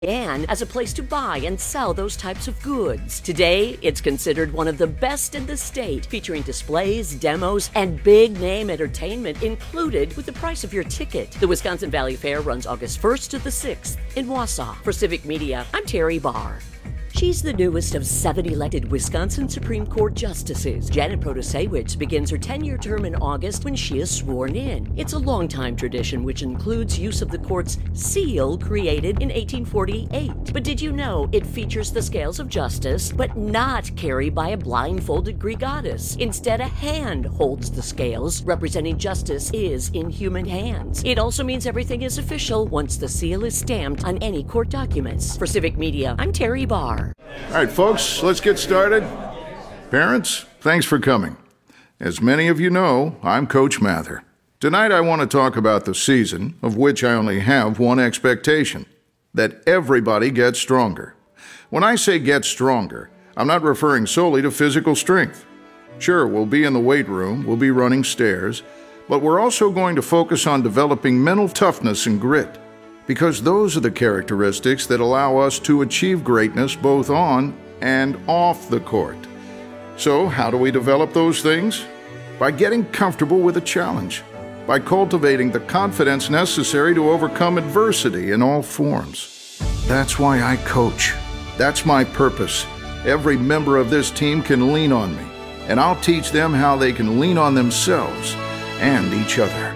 and as a place to buy and sell those types of goods. Today, it's considered one of the best in the state, featuring displays, demos, and big-name entertainment included with the price of your ticket. The Wisconsin Valley Fair runs August 1st to the 6th in Wausau. For Civic Media, I'm Terry Barr. She's the newest of 7 elected Wisconsin Supreme Court justices. Janet Protasewicz begins her 10-year term in August when she is sworn in. It's a long-time tradition which includes use of the court's seal created in 1848. But did you know it features the scales of justice, but not carried by a blindfolded Greek goddess? Instead, a hand holds the scales, representing justice is in human hands. It also means everything is official once the seal is stamped on any court documents. For Civic Media, I'm Terry Barr. All right, folks, let's get started. Parents, thanks for coming. As many of you know, I'm Coach Mather. Tonight I want to talk about the season, of which I only have one expectation: that everybody gets stronger. When I say get stronger, I'm not referring solely to physical strength. Sure, we'll be in the weight room, we'll be running stairs, but we're also going to focus on developing mental toughness and grit. Because those are the characteristics that allow us to achieve greatness both on and off the court. So, how do we develop those things? By getting comfortable with a challenge, by cultivating the confidence necessary to overcome adversity in all forms. That's why I coach. That's my purpose. Every member of this team can lean on me, and I'll teach them how they can lean on themselves and each other.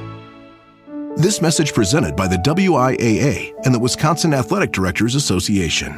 This message presented by the WIAA and the Wisconsin Athletic Directors Association.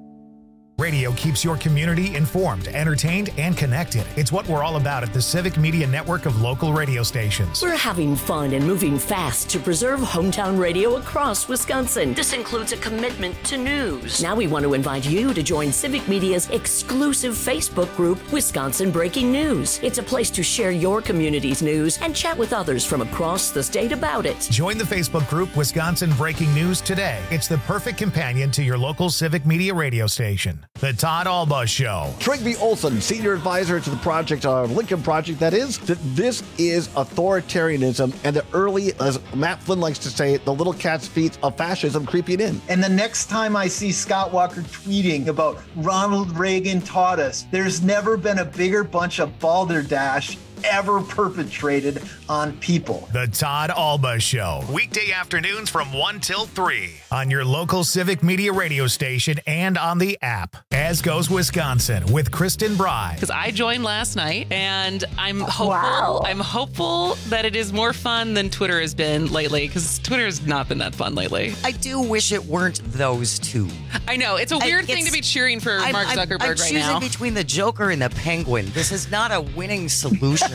Radio keeps your community informed, entertained, and connected. It's what we're all about at the Civic Media Network of local radio stations. We're having fun and moving fast to preserve hometown radio across Wisconsin. This includes a commitment to news. Now we want to invite you to join Civic Media's exclusive Facebook group, Wisconsin Breaking News. It's a place to share your community's news and chat with others from across the state about it. Join the Facebook group, Wisconsin Breaking News, today. It's the perfect companion to your local Civic Media radio station. The Todd Alba Show. Trygve Olsen, senior advisor to the project, Lincoln Project, that is, that this is authoritarianism and the early, as Matt Flynn likes to say, the little cat's feet of fascism creeping in. And the next time I see Scott Walker tweeting about Ronald Reagan taught us, there's never been a bigger bunch of balderdash ever perpetrated on people. The Todd Alba Show, weekday afternoons from 1 till 3 on your local Civic Media radio station and on the app. As Goes Wisconsin with Kristen Bry. Because I joined last night and I'm hopeful. Wow. I'm hopeful that it is more fun than Twitter has been lately, because Twitter has not been that fun lately. I do wish it weren't those two. I know. It's a weird thing to be cheering for Mark Zuckerberg I'm right choosing now. between the Joker and the Penguin. This is not a winning solution.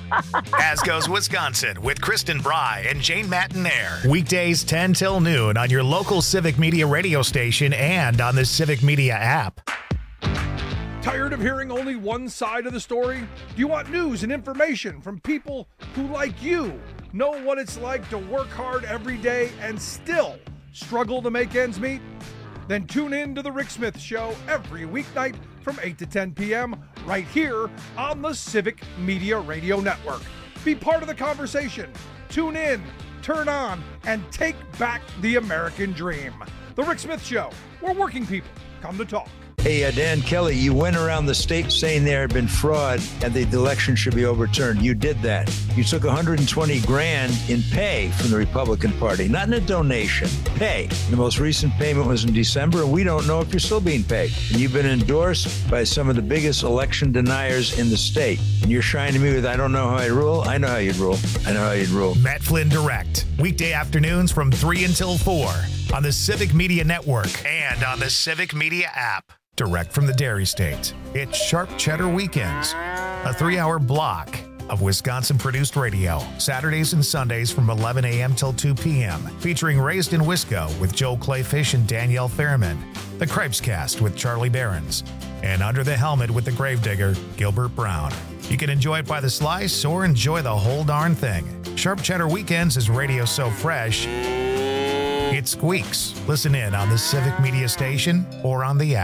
As Goes Wisconsin with Kristen Bry and Jane Matinaire. Weekdays 10 till noon on your local Civic Media radio station and on the Civic Media app. Tired of hearing only one side of the story? Do you want news and information from people who, like you, know what it's like to work hard every day and still struggle to make ends meet? Then tune in to The Rick Smith Show every weeknight from 8 to 10 p.m. right here on the Civic Media Radio Network. Be part of the conversation. Tune in, turn on, and take back the American dream. The Rick Smith Show, where working people come to talk. Hey, Dan Kelly, you went around the state saying there had been fraud and the election should be overturned. You did that. You took $120,000 in pay from the Republican Party, not in a donation, pay. The most recent payment was in December, and we don't know if you're still being paid. And you've been endorsed by some of the biggest election deniers in the state. And you're shining to me with, I don't know how I rule. I know how you'd rule. I know how you'd rule. Matt Flynn Direct, weekday afternoons from 3 until 4 on the Civic Media Network and on the Civic Media app. Direct from the Dairy State, it's Sharp Cheddar Weekends, a 3-hour block of Wisconsin-produced radio, Saturdays and Sundays from 11 a.m. till 2 p.m., featuring Raised in Wisco with Joe Clayfish and Danielle Fairman, The Cripescast with Charlie Behrens, and Under the Helmet with the Gravedigger, Gilbert Brown. You can enjoy it by the slice or enjoy the whole darn thing. Sharp Cheddar Weekends is radio so fresh, it squeaks. Listen in on the Civic Media station or on the app.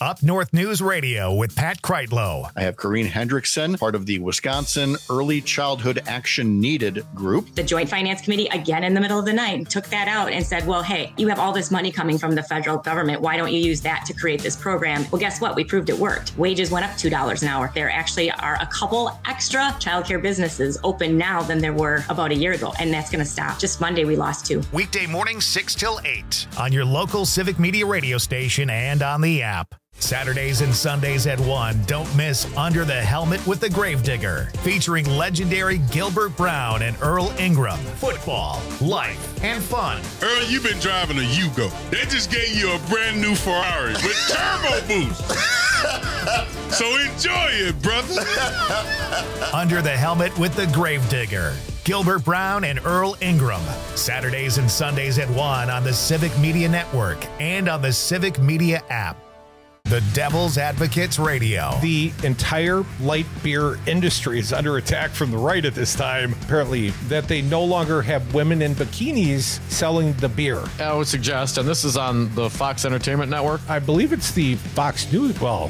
Up North News Radio with Pat Kreitlow. I have Corrine Hendrickson, part of the Wisconsin Early Childhood Action Needed group. The Joint Finance Committee, again in the middle of the night, took that out and said, well, hey, you have all this money coming from the federal government. Why don't you use that to create this program? Well, guess what? We proved it worked. Wages went up $2 an hour. There actually are a couple extra childcare businesses open now than there were about a year ago, and that's going to stop. Just Monday, we lost 2. Weekday mornings 6 till 8 on your local Civic Media radio station and on the app. Saturdays and Sundays at 1, don't miss Under the Helmet with the Gravedigger, featuring legendary Gilbert Brown and Earl Ingram. Football, life, and fun. Earl, you've been driving a Yugo. They just gave you a brand new Ferrari with turbo boost. So enjoy it, brother. Under the Helmet with the Gravedigger. Gilbert Brown and Earl Ingram. Saturdays and Sundays at 1 on the Civic Media Network and on the Civic Media app. The Devil's Advocates Radio. The entire light beer industry is under attack from the right at this time. Apparently, that they no longer have women in bikinis selling the beer. I would suggest, and this is on the Fox Entertainment Network. I believe it's the Fox News. Well,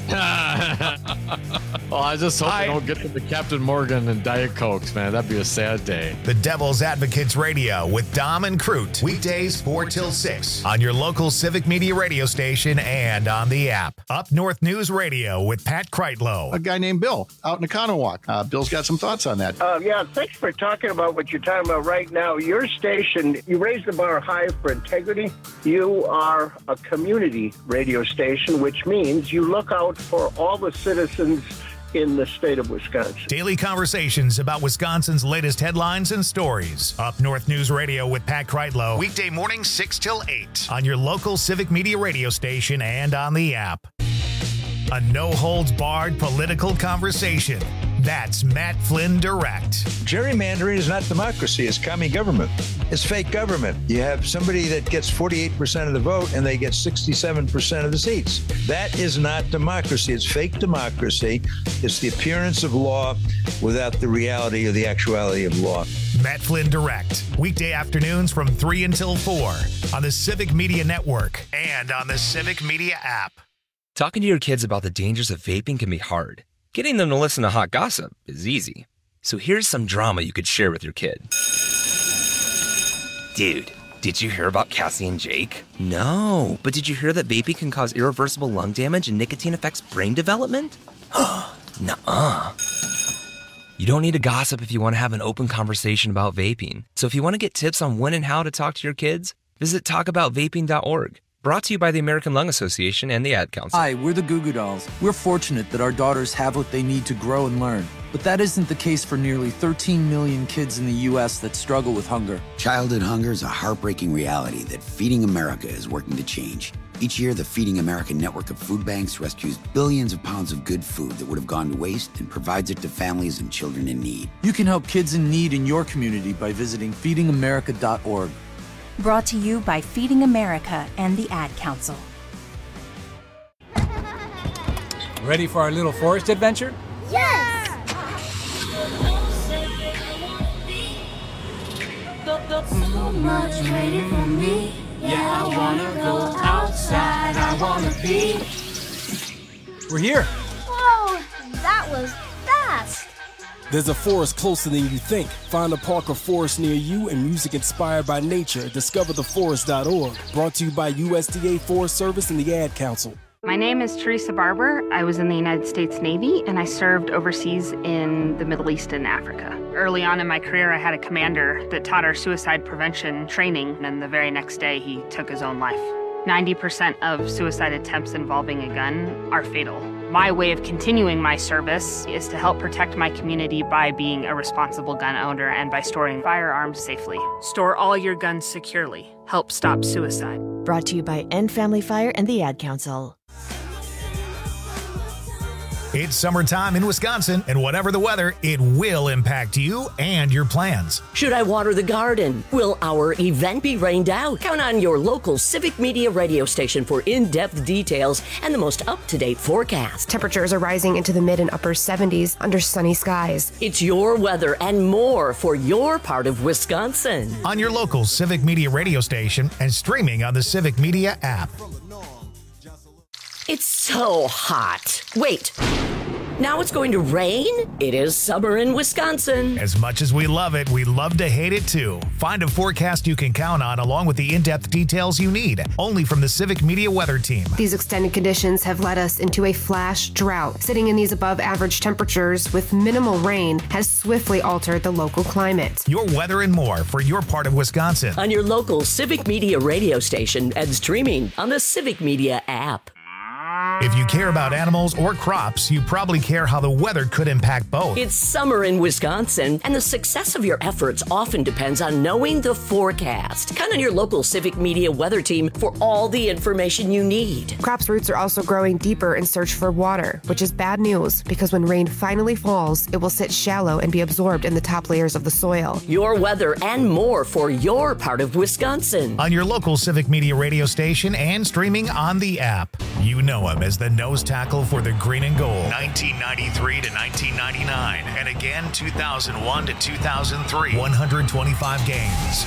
I just hope they don't get to the Captain Morgan and Diet Cokes, man. That'd be a sad day. The Devil's Advocates Radio with Dom and Crute. Weekdays 4 till 6 on your local Civic Media radio station and on the app. Up North News Radio with Pat Kreitlow. A guy named Bill out in Economowoc. Bill's got some thoughts on that. Yeah, thanks for talking about what you're talking about right now. Your station, you raise the bar high for integrity. You are a community radio station, which means you look out for all the citizens in the state of Wisconsin. Daily conversations about Wisconsin's latest headlines and stories. Up North News Radio with Pat Kreitlow. Weekday mornings 6 till 8 on your local Civic Media radio station and on the app. A no-holds-barred political conversation. That's Matt Flynn Direct. Gerrymandering is not democracy. It's commie government. It's fake government. You have somebody that gets 48% of the vote and they get 67% of the seats. That is not democracy. It's fake democracy. It's the appearance of law without the reality or the actuality of law. Matt Flynn Direct. Weekday afternoons from 3 until 4 on the Civic Media Network and on the Civic Media app. Talking to your kids about the dangers of vaping can be hard. Getting them to listen to hot gossip is easy. So here's some drama you could share with your kid. Dude, did you hear about Cassie and Jake? No, but did you hear that vaping can cause irreversible lung damage and nicotine affects brain development? Nuh-uh. You don't need to gossip if you want to have an open conversation about vaping. So if you want to get tips on when and how to talk to your kids, visit talkaboutvaping.org. Brought to you by the American Lung Association and the Ad Council. Hi, we're the Goo Goo Dolls. We're fortunate that our daughters have what they need to grow and learn. But that isn't the case for nearly 13 million kids in the U.S. that struggle with hunger. Childhood hunger is a heartbreaking reality that Feeding America is working to change. Each year, the Feeding America network of food banks rescues billions of pounds of good food that would have gone to waste and provides it to families and children in need. You can help kids in need in your community by visiting feedingamerica.org. Brought to you by Feeding America and the Ad Council. Ready for our little forest adventure? Yes! So much waiting for me. Yeah, I wanna go outside. I wanna be. We're here. Whoa, that was fast. There's a forest closer than you think. Find a park or forest near you and music inspired by nature. DiscoverTheForest.org. Brought to you by USDA Forest Service and the Ad Council. My name is Teresa Barber. I was in the United States Navy, and I served overseas in the Middle East and Africa. Early on in my career, I had a commander that taught our suicide prevention training, and the very next day, he took his own life. 90% of suicide attempts involving a gun are fatal. My way of continuing my service is to help protect my community by being a responsible gun owner and by storing firearms safely. Store all your guns securely. Help stop suicide. Brought to you by End Family Fire and the Ad Council. It's summertime in Wisconsin, and whatever the weather, it will impact you and your plans. Should I water the garden? Will our event be rained out? Count on your local Civic Media radio station for in-depth details and the most up-to-date forecast. Temperatures are rising into the mid and upper 70s under sunny skies. It's your weather and more for your part of Wisconsin. On your local Civic Media radio station and streaming on the Civic Media app. It's so hot. Wait. Now it's going to rain? It is summer in Wisconsin. As much as we love it, we love to hate it too. Find a forecast you can count on along with the in-depth details you need, only from the Civic Media Weather Team. These extended conditions have led us into a flash drought. Sitting in these above average temperatures with minimal rain has swiftly altered the local climate. Your weather and more for your part of Wisconsin. On your local Civic Media radio station and streaming on the Civic Media app. If you care about animals or crops, you probably care how the weather could impact both. It's summer in Wisconsin, and the success of your efforts often depends on knowing the forecast. Count on your local Civic Media Weather Team for all the information you need. Crops' roots are also growing deeper in search for water, which is bad news because when rain finally falls, it will sit shallow and be absorbed in the top layers of the soil. Your weather and more for your part of Wisconsin. On your local Civic Media radio station and streaming on the app. You know him as the nose tackle for the green and gold. 1993 to 1999. And again, 2001 to 2003. 125 games,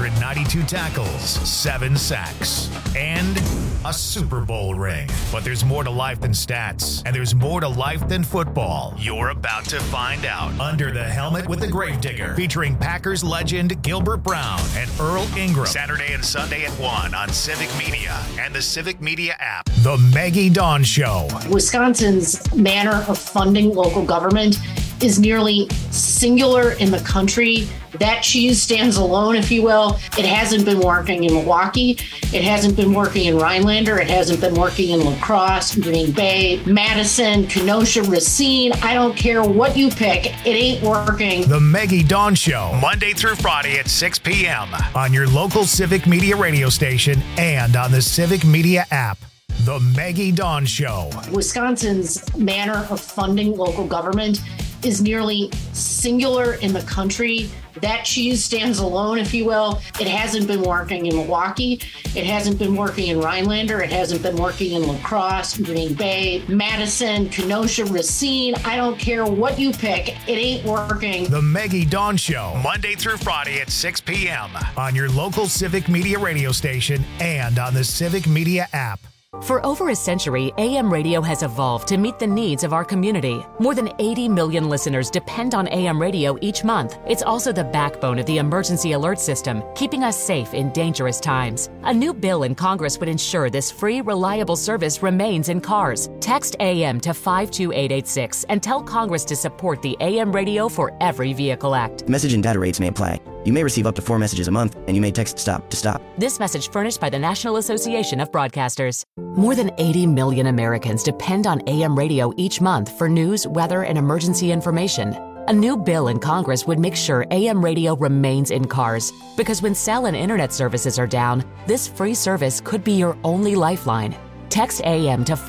292 tackles, 7 sacks, and a Super Bowl ring. But there's more to life than stats, and there's more to life than football. You're about to find out. Under the Helmet with the Gravedigger, featuring Packers legend Gilbert Brown and Earl Ingram. Saturday and Sunday at 1 on Civic Media and the Civic Media app. The Maggie Dawn Show. Wisconsin's manner of funding local government is nearly singular in the country. That cheese stands alone, if you will. It hasn't been working in Milwaukee. It hasn't been working in Rhinelander. It hasn't been working in La Crosse, Green Bay, Madison, Kenosha, Racine. I don't care what you pick. It ain't working. The Maggie Dawn Show, Monday through Friday at 6 p.m. on your local Civic Media radio station and on the Civic Media app. The Maggie Dawn Show. Wisconsin's manner of funding local government is nearly singular in the country. That cheese stands alone, if you will. It hasn't been working in Milwaukee. It hasn't been working in Rhinelander. It hasn't been working in La Crosse, Green Bay, Madison, Kenosha, Racine. I don't care what you pick. It ain't working. The Maggie Dawn Show, Monday through Friday at 6 p.m. on your local Civic Media radio station and on the Civic Media app. For over a century, AM radio has evolved to meet the needs of our community. More than 80 million listeners depend on AM radio each month. It's also the backbone of the emergency alert system, keeping us safe in dangerous times. A new bill in Congress would ensure this free, reliable service remains in cars. Text AM to 52886 and tell Congress to support the AM Radio for Every Vehicle Act. Message and data rates may apply. You may receive up to 4 messages a month, and you may text STOP to stop. This message furnished by the National Association of Broadcasters. More than 80 million Americans depend on AM radio each month for news, weather, and emergency information. A new bill in Congress would make sure AM radio remains in cars, because when cell and internet services are down, this free service could be your only lifeline. Text AM to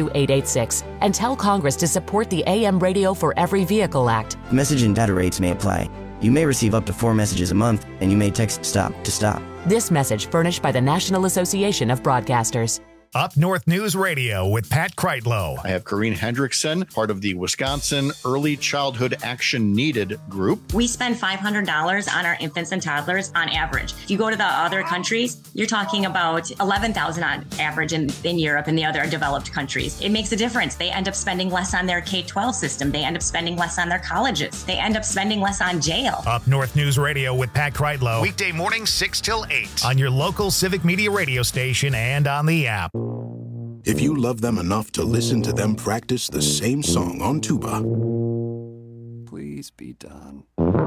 52886 and tell Congress to support the AM Radio for Every Vehicle Act. Message and data rates may apply. You may receive up to 4 messages a month, and you may text STOP to stop. This message furnished by the National Association of Broadcasters. Up North News Radio with Pat Kreitlow. I have Corrine Hendrickson, part of the Wisconsin Early Childhood Action Needed group. We spend $500 on our infants and toddlers on average. If you go to the other countries, you're talking about $11,000 on average in Europe and the other developed countries. It makes a difference. They end up spending less on their K-12 system. They end up spending less on their colleges. They end up spending less on jail. Up North News Radio with Pat Kreitlow. Weekday mornings 6 till 8 on your local Civic Media radio station and on the app. If you love them enough to listen to them practice the same song on tuba, please be done.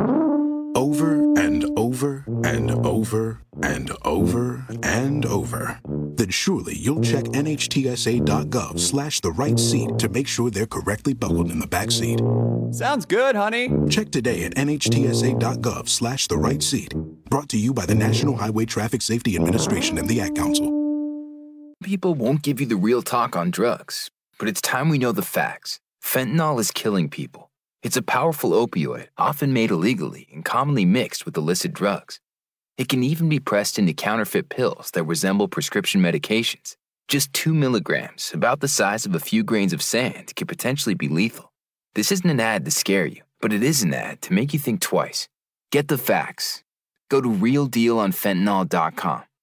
Over and over and over and over and over, then surely you'll check NHTSA.gov/the right seat to make sure they're correctly buckled in the back seat. Sounds good, honey. Check today at NHTSA.gov/the right seat. Brought to you by the National Highway Traffic Safety Administration and the Ad Council. People won't give you the real talk on drugs, but it's time we know the facts. Fentanyl is killing people. It's a powerful opioid, often made illegally and commonly mixed with illicit drugs. It can even be pressed into counterfeit pills that resemble prescription medications. Just 2 milligrams, about the size of a few grains of sand, could potentially be lethal. This isn't an ad to scare you, but it is an ad to make you think twice. Get the facts. Go to realdealonfentanyl.com.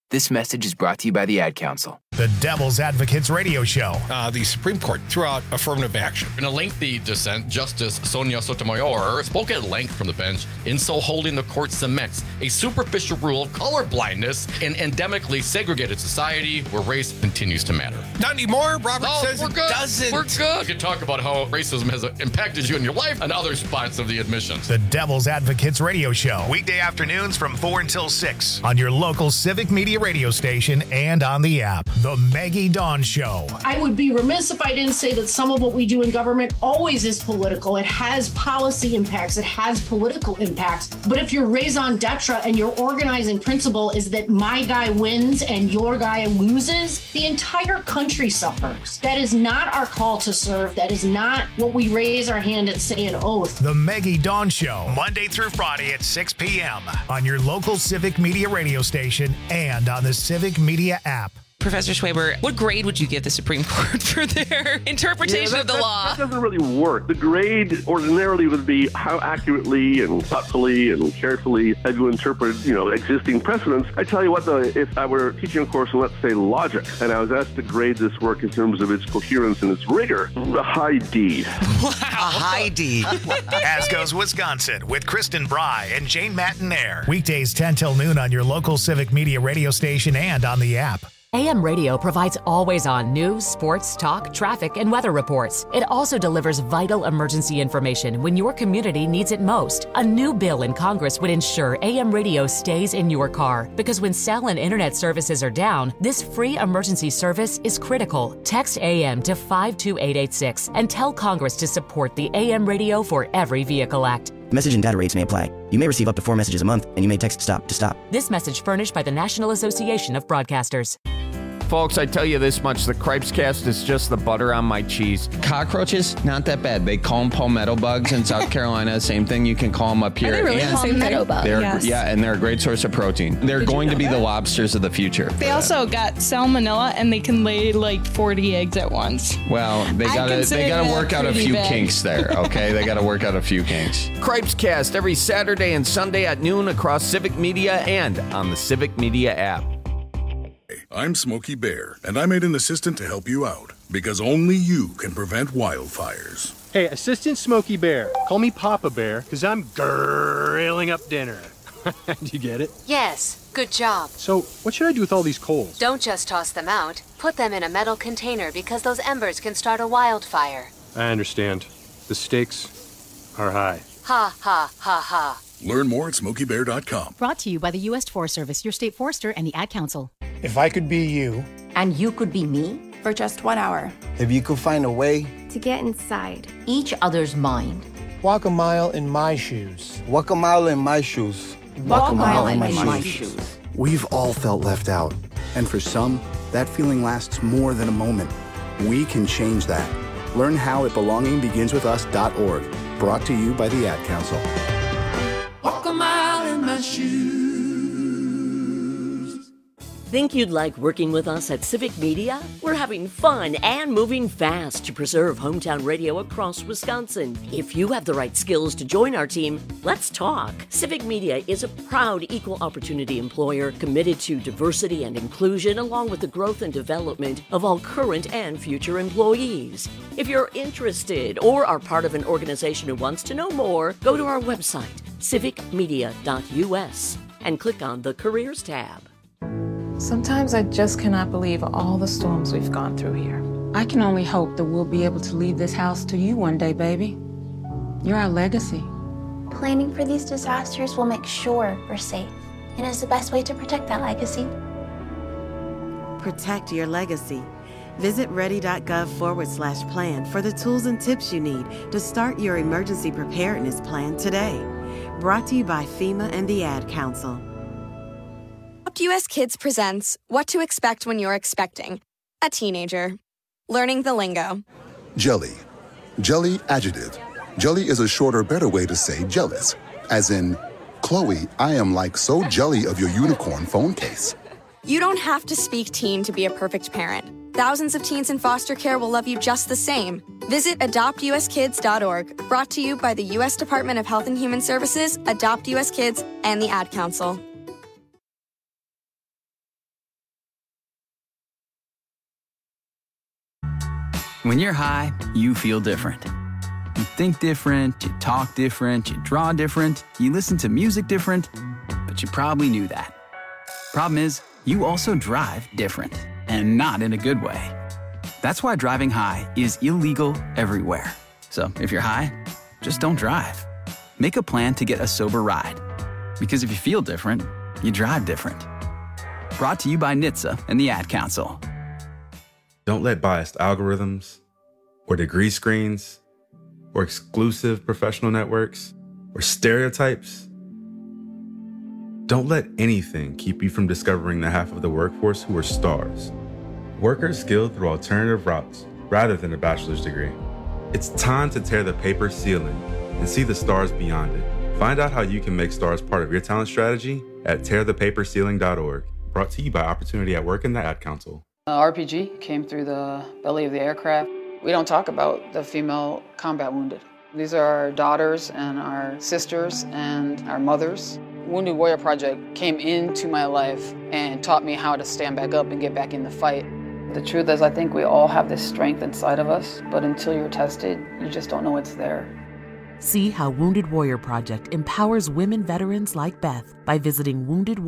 This message is brought to you by the Ad Council. The Devil's Advocates Radio Show. The Supreme Court threw out affirmative action. In a lengthy dissent, Justice Sonia Sotomayor spoke at length from the bench, in so holding the court cements a superficial rule of colorblindness in endemically segregated society where race continues to matter. Not anymore. Robert says we're it good. doesn't. We're good. We can talk about how racism has impacted you in your life and other spots of the admissions. The Devil's Advocates Radio Show. Weekday afternoons from 4 until 6 on your local Civic Media radio station and on the app. The Maggie Dawn Show. I would be remiss if I didn't say that some of what we do in government always is political. It has policy impacts. It has political impacts. But if your raison d'etre and your organizing principle is that my guy wins and your guy loses, the entire country suffers. That is not our call to serve. That is not what we raise our hand and say an oath. The Maggie Dawn Show, Monday through Friday at 6 p.m. on your local Civic Media radio station and on the Civic Media app. Professor Schwaber, what grade would you give the Supreme Court for their interpretation of the law? That doesn't really work. The grade ordinarily would be how accurately and thoughtfully and carefully have you interpreted, existing precedents. I tell you what, though, if I were teaching a course in, let's say, logic, and I was asked to grade this work in terms of its coherence and its rigor, a high D. Wow. A high D. As goes Wisconsin with Kristen Bry and Jane Mattinaire. Weekdays 10 till noon on your local Civic Media radio station and on the app. AM radio provides always-on news, sports, talk, traffic, and weather reports. It also delivers vital emergency information when your community needs it most. A new bill in Congress would ensure AM radio stays in your car, because when cell and internet services are down, this free emergency service is critical. Text AM to 52886 and tell Congress to support the AM Radio for Every Vehicle Act. Message and data rates may apply. You may receive up to 4 messages a month, and you may text STOP to stop. This message furnished by the National Association of Broadcasters. Folks, I tell you this much, the Cripes Cast is just the butter on my cheese. Cockroaches, not that bad. They call them palmetto bugs in South Carolina. Same thing, you can call them up here. Are they really palmetto bugs? Yes. Yeah, and they're a great source of protein. They're going to be the lobsters of the future. They also got salmonella, and they can lay like 40 eggs at once. Well, they gotta work out a few kinks there, okay? They gotta work out a few kinks. Cripes Cast every Saturday and Sunday at noon across Civic Media and on the Civic Media app. I'm Smokey Bear, and I made an assistant to help you out, because only you can prevent wildfires. Hey, Assistant Smokey Bear, call me Papa Bear, because I'm grilling up dinner. Do you get it? Yes, good job. So, what should I do with all these coals? Don't just toss them out. Put them in a metal container, because those embers can start a wildfire. I understand. The stakes are high. Ha, ha, ha, ha. Learn more at SmokeyBear.com. Brought to you by the U.S. Forest Service, your state forester, and the Ad Council. If I could be you. And you could be me? For just 1 hour. If you could find a way. To get inside each other's mind. Walk a mile in my shoes. Walk a mile in my shoes. Walk a mile in my shoes. We've all felt left out. And for some, that feeling lasts more than a moment. We can change that. Learn how at belongingbeginswithus.org. Brought to you by the Ad Council. Walk a mile in my shoes. Think you'd like working with us at Civic Media? We're having fun and moving fast to preserve hometown radio across Wisconsin. If you have the right skills to join our team, let's talk. Civic Media is a proud equal opportunity employer committed to diversity and inclusion, along with the growth and development of all current and future employees. If you're interested or are part of an organization who wants to know more, go to our website, civicmedia.us, and click on the Careers tab. Sometimes I just cannot believe all the storms we've gone through here. I can only hope that we'll be able to leave this house to you one day, baby. You're our legacy. Planning for these disasters will make sure we're safe, and is the best way to protect that legacy. Protect your legacy. Visit ready.gov/plan for the tools and tips you need to start your emergency preparedness plan today. Brought to you by FEMA and the Ad Council. US Kids presents What to Expect When You're Expecting a Teenager. Learning the lingo. Jelly. Jelly adjective. Jelly is a shorter, better way to say jealous. As in, Chloe, I am like so jelly of your unicorn phone case. You don't have to speak teen to be a perfect parent. Thousands of teens in foster care will love you just the same. Visit adoptuskids.org. Brought to you by the U.S. Department of Health and Human Services, Adopt U.S. Kids, and the Ad Council. When you're high, you feel different. You think different, you talk different, you draw different, you listen to music different, but you probably knew that. Problem is, you also drive different, and not in a good way. That's why driving high is illegal everywhere. So if you're high, just don't drive. Make a plan to get a sober ride. Because if you feel different, you drive different. Brought to you by NHTSA and the Ad Council. Don't let biased algorithms, or degree screens, or exclusive professional networks, or stereotypes. Don't let anything keep you from discovering the half of the workforce who are stars. Workers skilled through alternative routes rather than a bachelor's degree. It's time to tear the paper ceiling and see the stars beyond it. Find out how you can make stars part of your talent strategy at tearthepaperceiling.org. Brought to you by Opportunity at Work and the Ad Council. RPG came through the belly of the aircraft. We don't talk about the female combat wounded. These are our daughters and our sisters and our mothers. Wounded Warrior Project came into my life and taught me how to stand back up and get back in the fight. The truth is, I think we all have this strength inside of us, but until you're tested, you just don't know it's there. See how Wounded Warrior Project empowers women veterans like Beth by visiting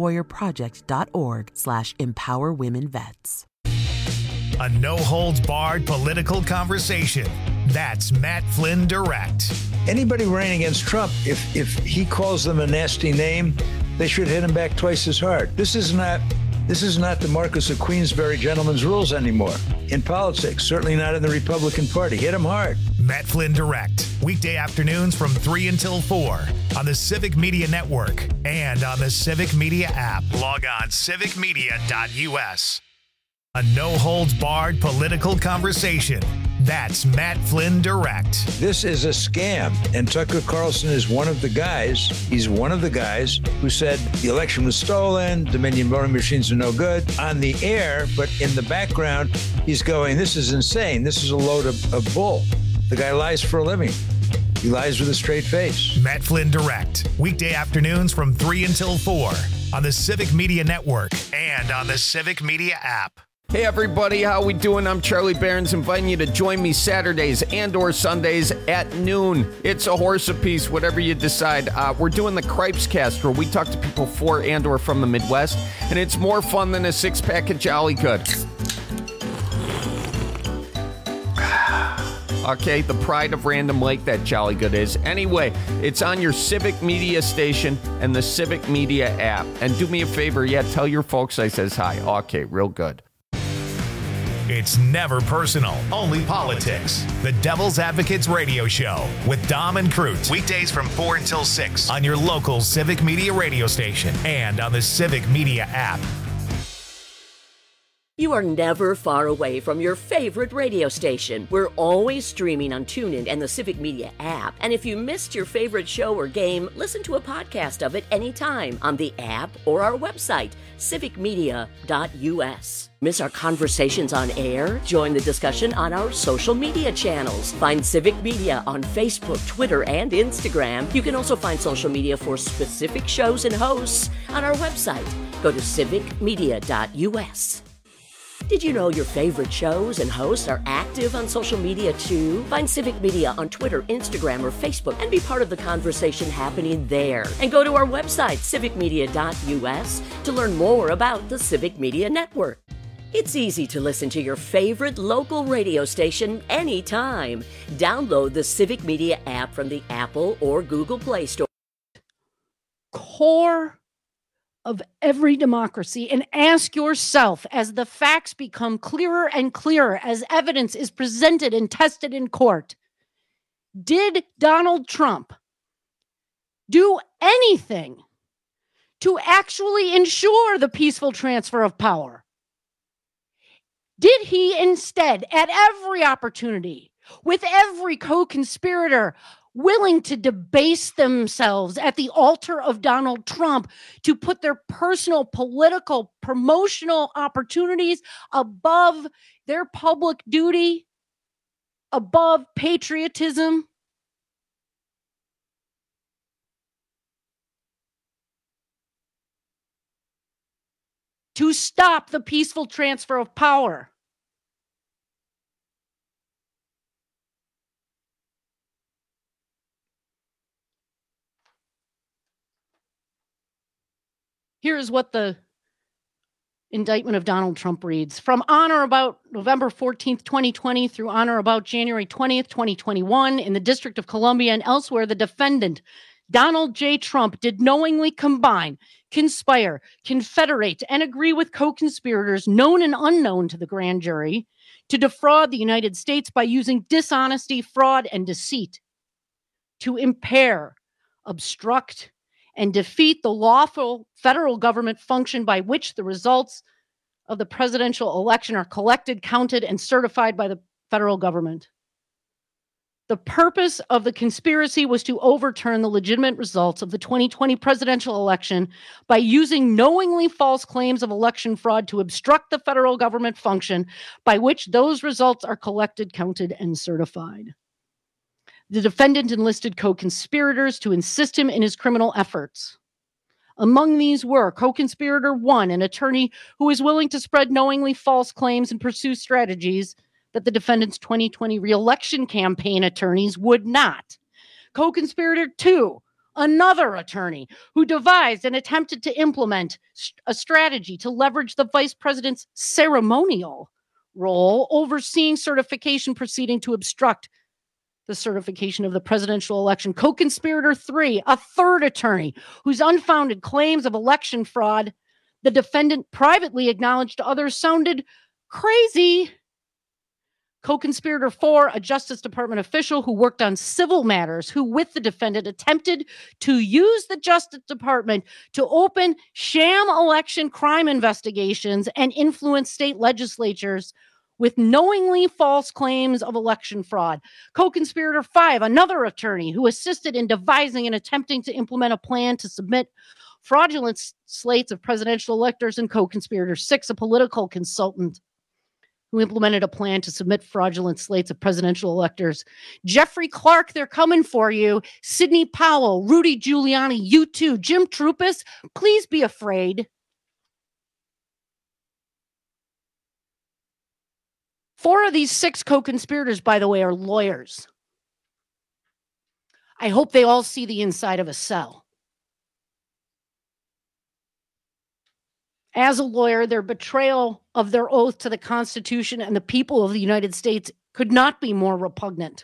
woundedwarriorproject.org/empowerwomenvets. A no-holds-barred political conversation. That's Matt Flynn Direct. Anybody running against Trump, if he calls them a nasty name, they should hit him back twice as hard. This is not the Marquess of Queensberry gentleman's rules anymore. In politics, certainly not in the Republican Party. Hit him hard. Matt Flynn Direct. Weekday afternoons from 3 until 4 on the Civic Media Network and on the Civic Media app. Log on civicmedia.us. A no-holds-barred political conversation. That's Matt Flynn Direct. This is a scam, and Tucker Carlson is one of the guys. He's one of the guys who said the election was stolen, Dominion voting machines are no good on the air, but in the background, he's going, this is insane. This is a load of bull. The guy lies for a living. He lies with a straight face. Matt Flynn Direct. Weekday afternoons from 3 until 4 on the Civic Media Network and on the Civic Media app. Hey everybody, how we doing? I'm Charlie Behrens, inviting you to join me Saturdays and or Sundays at noon. It's a horse apiece, whatever you decide. We're doing the Cripes Cast, where we talk to people for and or from the Midwest, and it's more fun than a six-pack of Jolly Good. Okay, the pride of Random Lake, that Jolly Good is. Anyway, it's on your Civic Media station and the Civic Media app. And do me a favor, tell your folks I says hi. Okay, real good. It's never personal, only politics. The Devil's Advocates Radio Show with Dom and Crute. Weekdays from 4 until 6 on your local Civic Media radio station and on the Civic Media app. You are never far away from your favorite radio station. We're always streaming on TuneIn and the Civic Media app. And if you missed your favorite show or game, listen to a podcast of it anytime on the app or our website, civicmedia.us. Miss our conversations on air? Join the discussion on our social media channels. Find Civic Media on Facebook, Twitter, and Instagram. You can also find social media for specific shows and hosts on our website. Go to civicmedia.us. Did you know your favorite shows and hosts are active on social media too? Find Civic Media on Twitter, Instagram, or Facebook and be part of the conversation happening there. And go to our website, civicmedia.us, to learn more about the Civic Media Network. It's easy to listen to your favorite local radio station anytime. Download the Civic Media app from the Apple or Google Play Store. Core of every democracy, and ask yourself, as the facts become clearer and clearer, as evidence is presented and tested in court, did Donald Trump do anything to actually ensure the peaceful transfer of power? Did he instead, at every opportunity, with every co-conspirator willing to debase themselves at the altar of Donald Trump to put their personal, political, promotional opportunities above their public duty, above patriotism? To stop the peaceful transfer of power? Here's what the indictment of Donald Trump reads. From on or about November 14th, 2020 through on or about January 20th, 2021, in the District of Columbia and elsewhere, the defendant, Donald J. Trump, did knowingly combine, conspire, confederate, and agree with co-conspirators known and unknown to the grand jury to defraud the United States by using dishonesty, fraud, and deceit to impair, obstruct, and defeat the lawful federal government function by which the results of the presidential election are collected, counted, and certified by the federal government. The purpose of the conspiracy was to overturn the legitimate results of the 2020 presidential election by using knowingly false claims of election fraud to obstruct the federal government function by which those results are collected, counted, and certified. The defendant enlisted co-conspirators to assist him in his criminal efforts. Among these were co-conspirator 1, an attorney who was willing to spread knowingly false claims and pursue strategies that the defendant's 2020 re-election campaign attorneys would not. Co-conspirator 2, another attorney who devised and attempted to implement a strategy to leverage the vice president's ceremonial role overseeing certification proceeding to obstruct the certification of the presidential election. Co-conspirator 3, a third attorney whose unfounded claims of election fraud the defendant privately acknowledged to others sounded crazy. Co-conspirator 4, a Justice Department official who worked on civil matters, who with the defendant attempted to use the Justice Department to open sham election crime investigations and influence state legislatures with knowingly false claims of election fraud. Co-conspirator 5, another attorney who assisted in devising and attempting to implement a plan to submit fraudulent slates of presidential electors. And co-conspirator 6, a political consultant who implemented a plan to submit fraudulent slates of presidential electors. Jeffrey Clark, they're coming for you. Sidney Powell, Rudy Giuliani, you too. Jim Trupis, please be afraid. 4 of these 6 co-conspirators, by the way, are lawyers. I hope they all see the inside of a cell. As a lawyer, their betrayal of their oath to the Constitution and the people of the United States could not be more repugnant.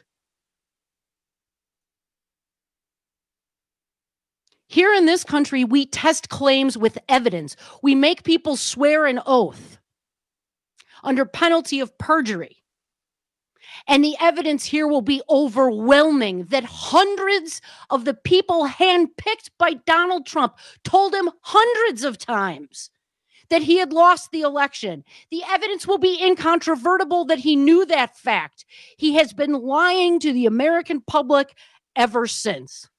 Here in this country, we test claims with evidence. We make people swear an oath under penalty of perjury. And the evidence here will be overwhelming that hundreds of the people handpicked by Donald Trump told him hundreds of times that he had lost the election. The evidence will be incontrovertible that he knew that fact. He has been lying to the American public ever since.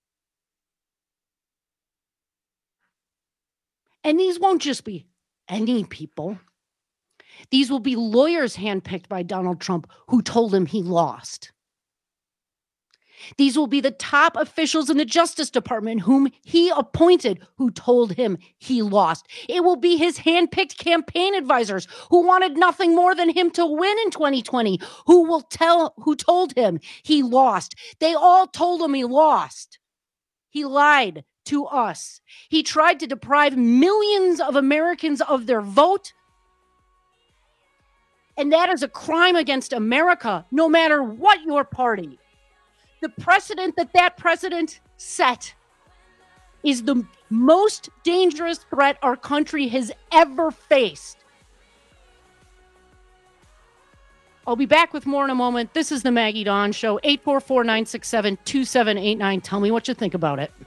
And these won't just be any people. These will be lawyers handpicked by Donald Trump who told him he lost. These will be the top officials in the Justice Department whom he appointed who told him he lost. It will be his handpicked campaign advisors who wanted nothing more than him to win in 2020 who told him he lost. They all told him he lost. He lied to us. He tried to deprive millions of Americans of their vote. And that is a crime against America, no matter what your party. The precedent that president set is the most dangerous threat our country has ever faced. I'll be back with more in a moment. This is the Maggie Dawn Show, 844-967-2789. Tell me what you think about it.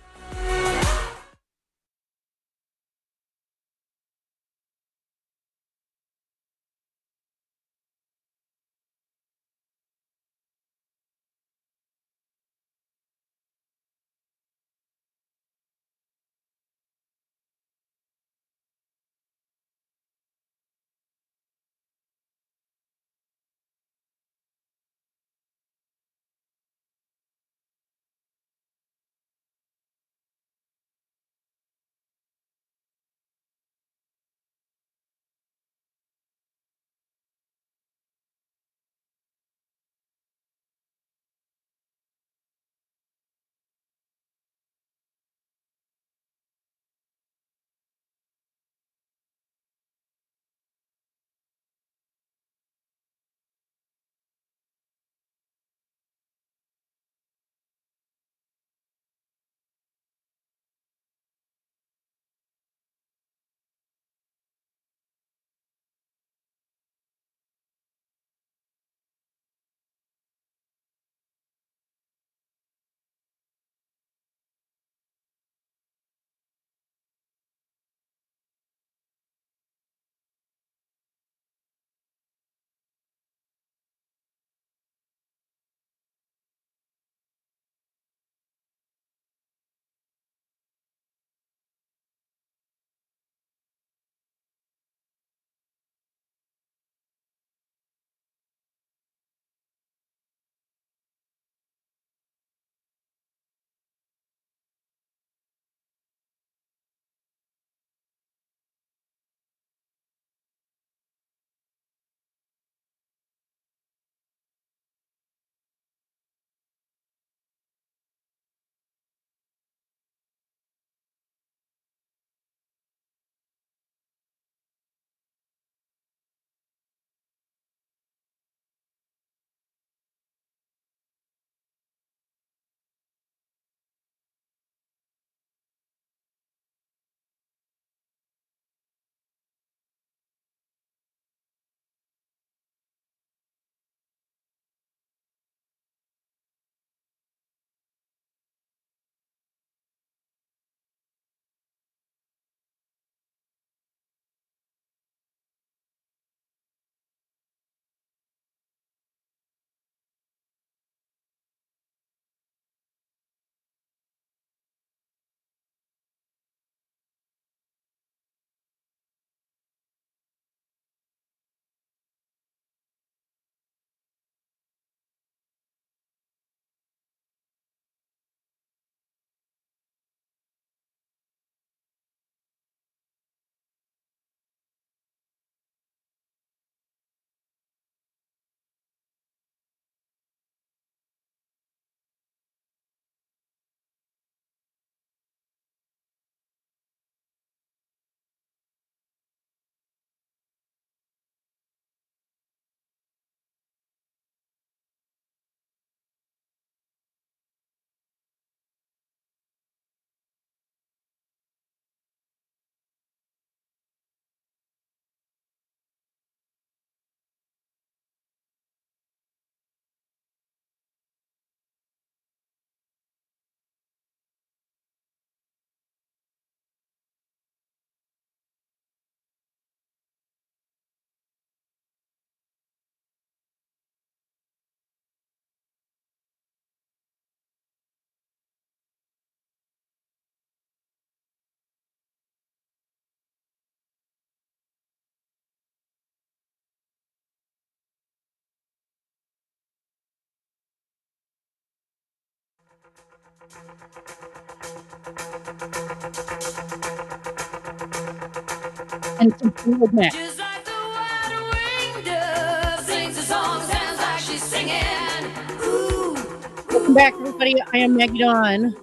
And some Fleetwood Mac. Just like the white-winged dove sings a song, sounds like she's singing. Ooh. Welcome back, everybody. I am Maggie Dawn.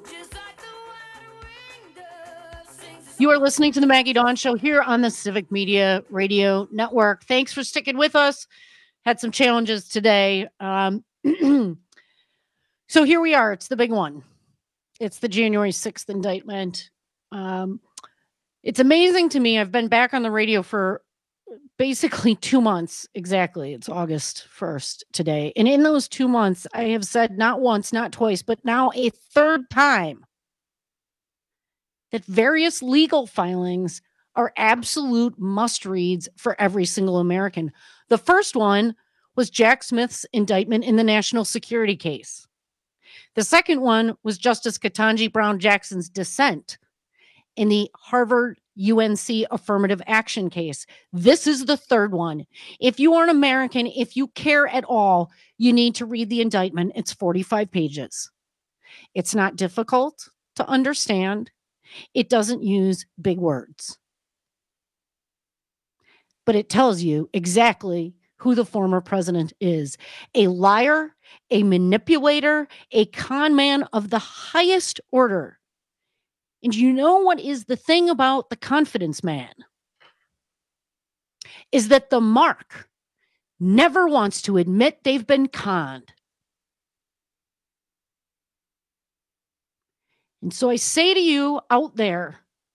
You are listening to the Maggie Dawn Show here on the Civic Media Radio Network. Thanks for sticking with us. Had some challenges today. So here we are. It's the big one. It's the January 6th indictment. It's amazing to me. I've been back on the radio for basically 2 months. Exactly. It's August 1st today. And in those 2 months, I have said not once, not twice, but now a third time that various legal filings are absolute must-reads for every single American. The first one was Jack Smith's indictment in the national security case. The second one was Justice Ketanji Brown Jackson's dissent in the Harvard UNC affirmative action case. This is the third one. If you are an American, if you care at all, you need to read the indictment. It's 45 pages. It's not difficult to understand. It doesn't use big words. But it tells you exactly who the former president is. A liar, a manipulator, a con man of the highest order. And you know what is the thing about the confidence man? Is that the mark never wants to admit they've been conned. And so I say to you out there,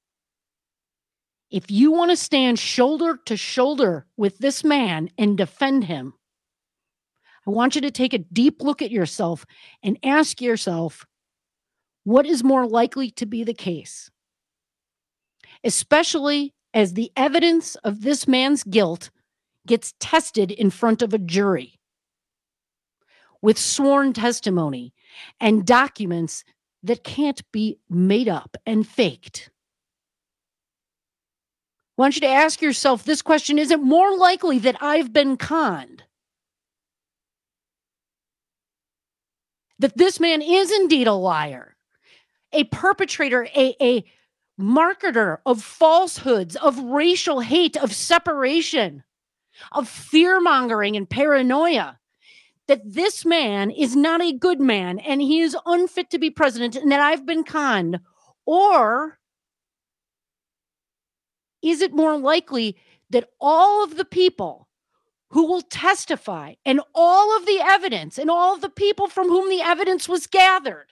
if you want to stand shoulder to shoulder with this man and defend him, I want you to take a deep look at yourself and ask yourself, what is more likely to be the case? Especially as the evidence of this man's guilt gets tested in front of a jury with sworn testimony and documents that can't be made up and faked. I want you to ask yourself this question: is it more likely that I've been conned? That this man is indeed a liar, a perpetrator, a marketer of falsehoods, of racial hate, of separation, of fear-mongering and paranoia? That this man is not a good man and he is unfit to be president and that I've been conned? Or is it more likely that all of the people who will testify and all of the evidence and all of the people from whom the evidence was gathered,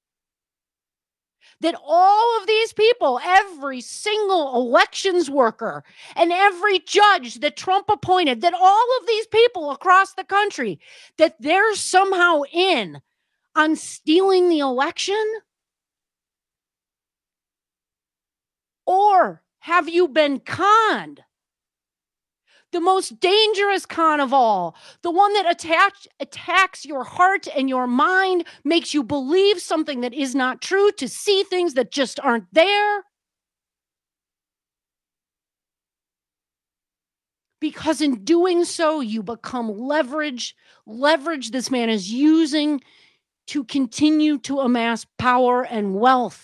that all of these people, every single elections worker and every judge that Trump appointed, that all of these people across the country, that they're somehow in on stealing the election? Or have you been conned? The most dangerous con of all, the one that attacks your heart and your mind, makes you believe something that is not true, to see things that just aren't there. Because in doing so, you become leverage this man is using to continue to amass power and wealth.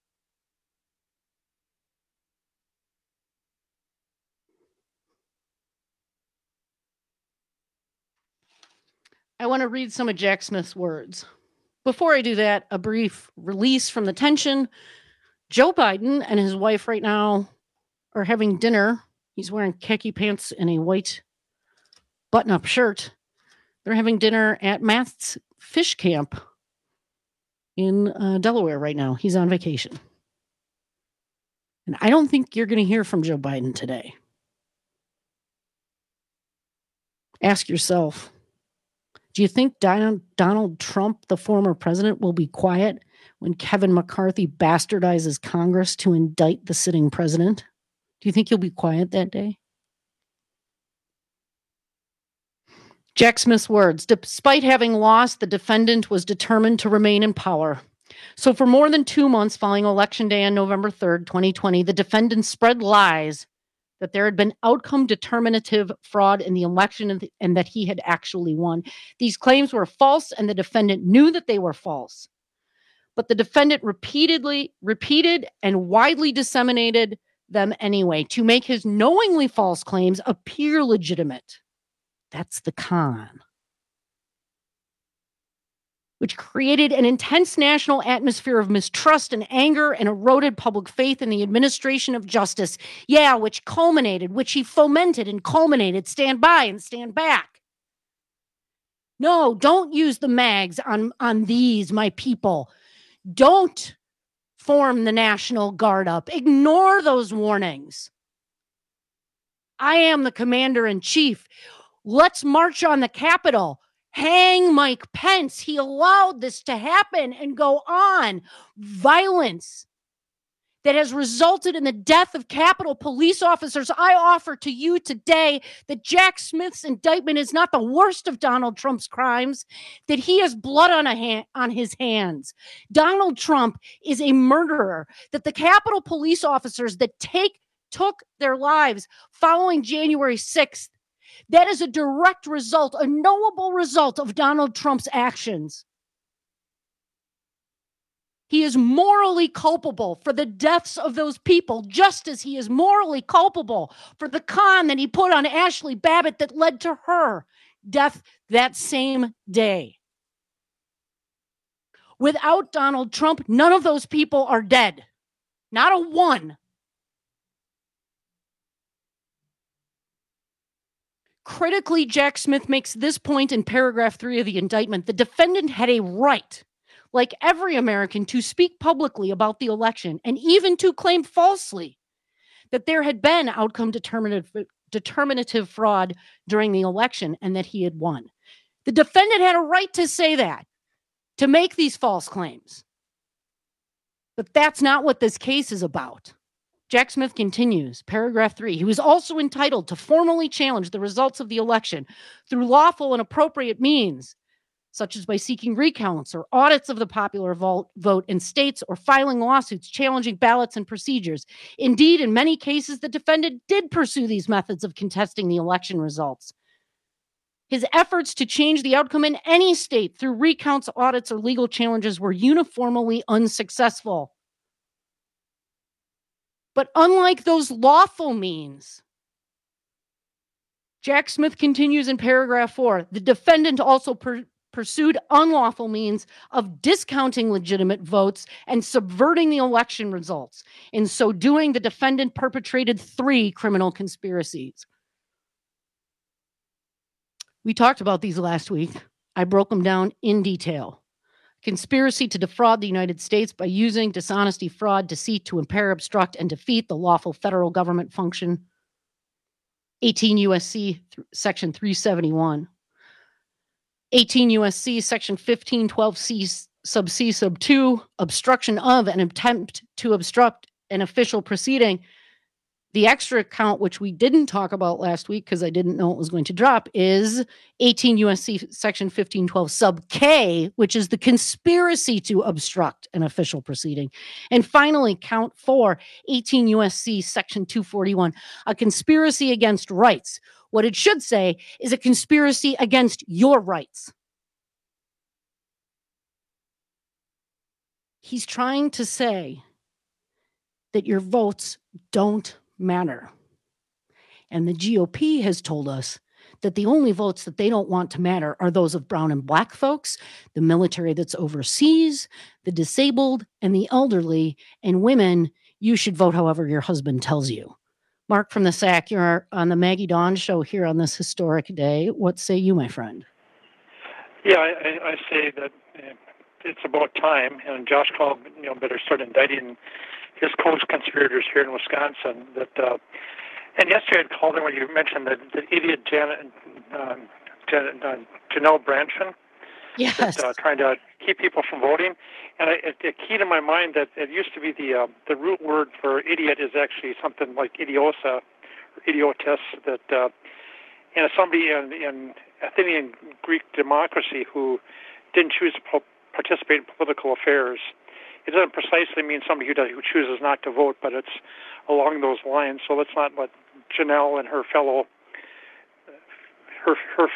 I want to read some of Jack Smith's words. Before I do that, a brief release from the tension. Joe Biden and his wife right now are having dinner. He's wearing khaki pants and a white button-up shirt. They're having dinner at Matt's fish camp in Delaware right now. He's on vacation. And I don't think you're going to hear from Joe Biden today. Ask yourself, do you think Donald Trump, the former president, will be quiet when Kevin McCarthy bastardizes Congress to indict the sitting president? Do you think he'll be quiet that day? Jack Smith's words: despite having lost, the defendant was determined to remain in power. So for more than 2 months following Election Day on November 3rd, 2020, the defendant spread lies that there had been outcome determinative fraud in the election and that he had actually won. These claims were false, and the defendant knew that they were false. but the defendant repeated and widely disseminated them anyway to make his knowingly false claims appear legitimate. That's the con, which created an intense national atmosphere of mistrust and anger and eroded public faith in the administration of justice. Yeah, which he fomented and culminated, stand by and stand back. No, don't use the mags on these, my people. Don't form the National Guard up. Ignore those warnings. I am the commander-in-chief. Let's march on the Capitol. Hang Mike Pence. He allowed this to happen and go on. Violence that has resulted in the death of Capitol police officers. I offer to you today that Jack Smith's indictment is not the worst of Donald Trump's crimes, that he has blood on his hands. Donald Trump is a murderer, that the Capitol police officers that took their lives following January 6th, that is a direct result, a knowable result of Donald Trump's actions. He is morally culpable for the deaths of those people, just as he is morally culpable for the con that he put on Ashley Babbitt that led to her death that same day. Without Donald Trump, none of those people are dead. Not a one. Critically, Jack Smith makes this point in paragraph 3 of the indictment. The defendant had a right, like every American, to speak publicly about the election and even to claim falsely that there had been outcome determinative fraud during the election and that he had won. The defendant had a right to say that, to make these false claims. But that's not what this case is about. Jack Smith continues, paragraph 3. He was also entitled to formally challenge the results of the election through lawful and appropriate means, such as by seeking recounts or audits of the popular vote in states or filing lawsuits challenging ballots and procedures. Indeed, in many cases, the defendant did pursue these methods of contesting the election results. His efforts to change the outcome in any state through recounts, audits, or legal challenges were uniformly unsuccessful. But unlike those lawful means, Jack Smith continues in paragraph 4, the defendant also pursued unlawful means of discounting legitimate votes and subverting the election results. In so doing, the defendant perpetrated 3 criminal conspiracies. We talked about these last week. I broke them down in detail. Conspiracy to defraud the United States by using dishonesty, fraud, deceit to impair, obstruct, and defeat the lawful federal government function. 18 U.S.C. Section 371. 18 U.S.C. Section 1512C sub C sub 2, obstruction of an attempt to obstruct an official proceeding. The extra count, which we didn't talk about last week because I didn't know it was going to drop, is 18 U.S.C. Section 1512 sub K, which is the conspiracy to obstruct an official proceeding. And finally, count 4, 18 U.S.C. Section 241, a conspiracy against rights. What it should say is a conspiracy against your rights. He's trying to say that your votes don't matter. And the GOP has told us that the only votes that they don't want to matter are those of brown and black folks, the military that's overseas, the disabled, and the elderly, and women. You should vote however your husband tells you. Mark from the SAC, you're on the Maggie Dawn show here on this historic day. What say you, my friend? Yeah, I say that it's about time, and Josh Call, better start indicting his co-conspirators here in Wisconsin. And yesterday I called in when you mentioned that idiot Janelle Brandtjen, yes, trying to keep people from voting. And it keyed in my mind that it used to be the root word for idiot is actually something like idiosa, or idiotes. And somebody in Athenian Greek democracy who didn't choose to participate in political affairs. It doesn't precisely mean somebody who chooses not to vote, but it's along those lines. So let's not let Janelle and her fellow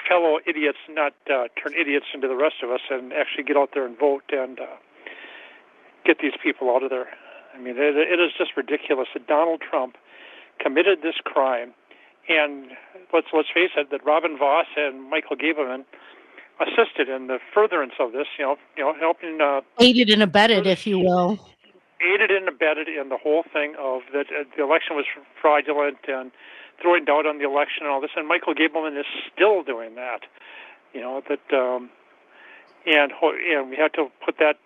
idiots not turn idiots into the rest of us, and actually get out there and vote. And get these people out of there. I mean, it is just ridiculous that Donald Trump committed this crime, and let's face it, that Robin Voss and Michael Gableman assisted in the furtherance of this. Helping aided and abetted, if you will. Aided and abetted in the whole thing of that the election was fraudulent and throwing doubt on the election and all this. And Michael Gableman is still doing that. And we had to put that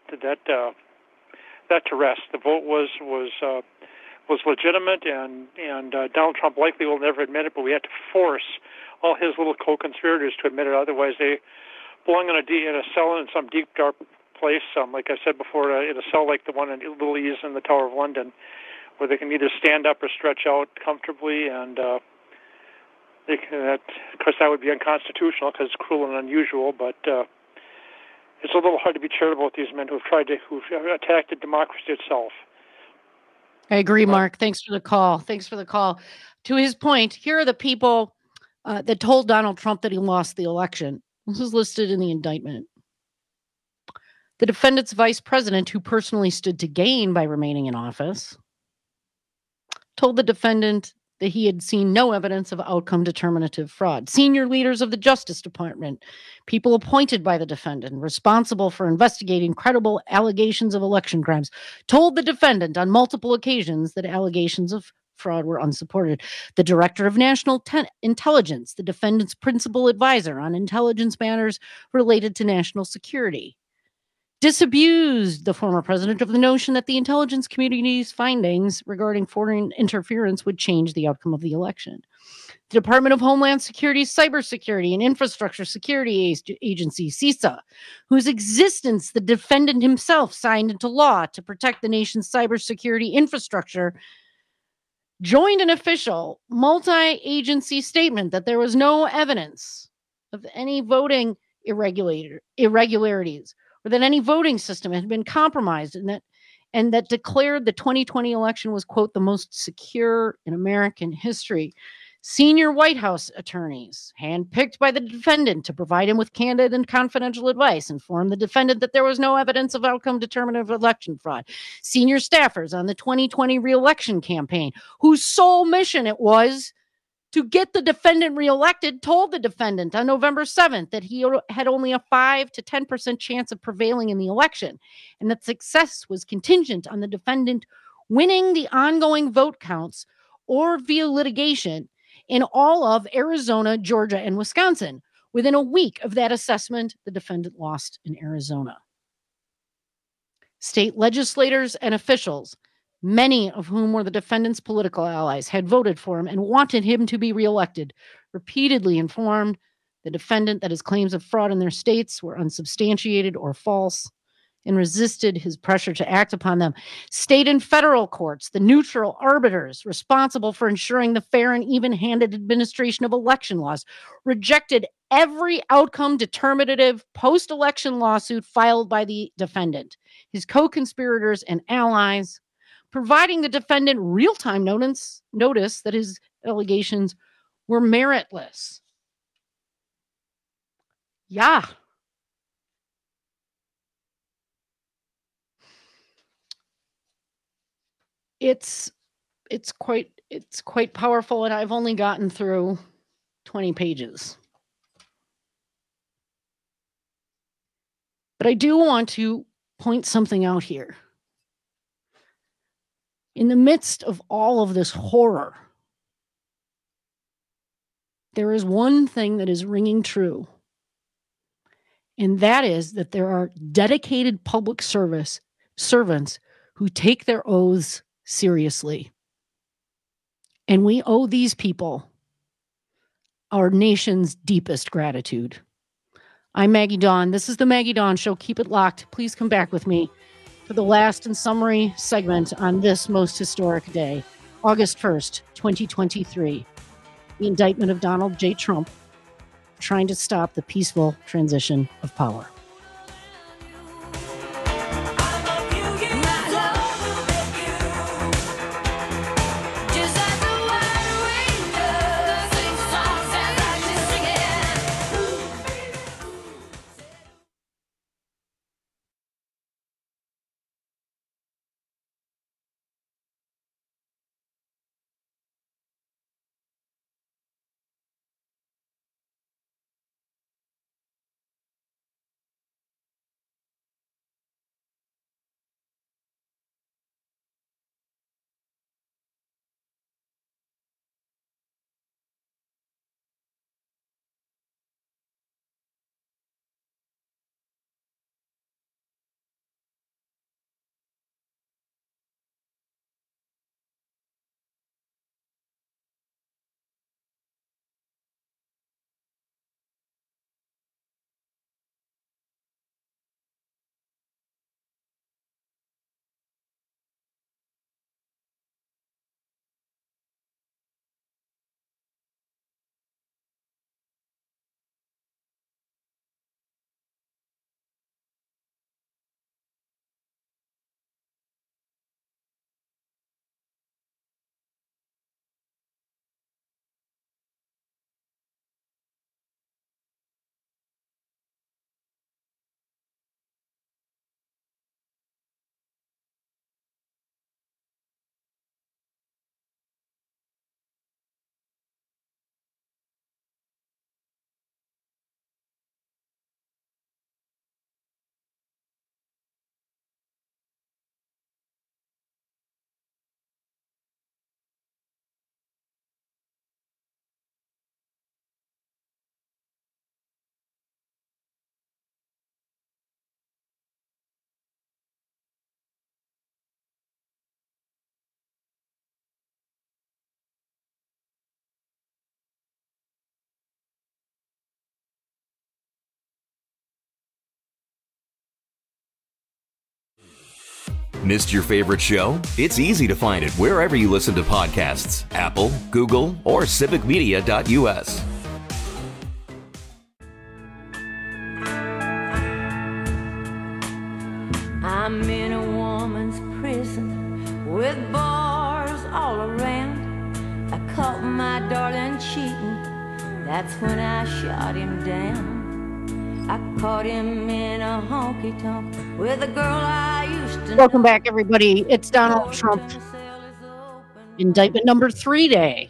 to rest. The vote was legitimate, and Donald Trump likely will never admit it. But we had to force all his little co-conspirators to admit it. Otherwise, they belong in a cell in some deep dark place, like I said before, in a cell like the one in Little Ease in the Tower of London, where they can either stand up or stretch out comfortably, and of course that would be unconstitutional because it's cruel and unusual, but it's a little hard to be charitable with these men who've attacked the democracy itself. I agree, Mark. Thanks for the call. To his point, here are the people that told Donald Trump that he lost the election. This is listed in the indictment. The defendant's vice president, who personally stood to gain by remaining in office, told the defendant that he had seen no evidence of outcome determinative fraud. Senior leaders of the Justice Department, people appointed by the defendant, responsible for investigating credible allegations of election crimes, told the defendant on multiple occasions that allegations of fraud were unsupported. The director of national intelligence, the defendant's principal advisor on intelligence matters related to national security, disabused the former president of the notion that the intelligence community's findings regarding foreign interference would change the outcome of the election. The Department of Homeland Security's Cybersecurity and Infrastructure Security Agency, CISA, whose existence the defendant himself signed into law to protect the nation's cybersecurity infrastructure, joined an official multi-agency statement that there was no evidence of any voting irregularities, or that any voting system had been compromised, and that declared the 2020 election was, quote, the most secure in American history. Senior White House attorneys, handpicked by the defendant to provide him with candid and confidential advice, informed the defendant that there was no evidence of outcome determinative election fraud. Senior staffers on the 2020 re-election campaign, whose sole mission it was to get the defendant reelected, told the defendant on November 7th that he had only a 5 to 10% chance of prevailing in the election, and that success was contingent on the defendant winning the ongoing vote counts or via litigation in all of Arizona, Georgia, and Wisconsin. Within a week of that assessment, the defendant lost in Arizona. State legislators and officials, many of whom were the defendant's political allies, had voted for him and wanted him to be reelected, repeatedly informed the defendant that his claims of fraud in their states were unsubstantiated or false, and resisted his pressure to act upon them. State and federal courts, the neutral arbiters responsible for ensuring the fair and even-handed administration of election laws, rejected every outcome determinative post-election lawsuit filed by the defendant, his co-conspirators, and allies, providing the defendant real-time notice that his allegations were meritless. Yeah. It's quite powerful, and I've only gotten through 20 pages. But I do want to point something out here. In the midst of all of this horror, there is one thing that is ringing true, and that is that there are dedicated public service servants who take their oaths seriously. And we owe these people our nation's deepest gratitude. I'm Maggie Dawn. This is the Maggie Dawn Show. Keep it locked. Please come back with me for the last and summary segment on this most historic day, August 1st, 2023. The indictment of Donald J. Trump trying to stop the peaceful transition of power. Missed your favorite show? It's easy to find it wherever you listen to podcasts. Apple, Google, or civicmedia.us. I'm in a woman's prison with bars all around. I caught my darling cheating. That's when I shot him down. I caught him in a honky-tonk with a girl I used to know. Welcome back, everybody. It's Donald Trump. Indictment number 3 day.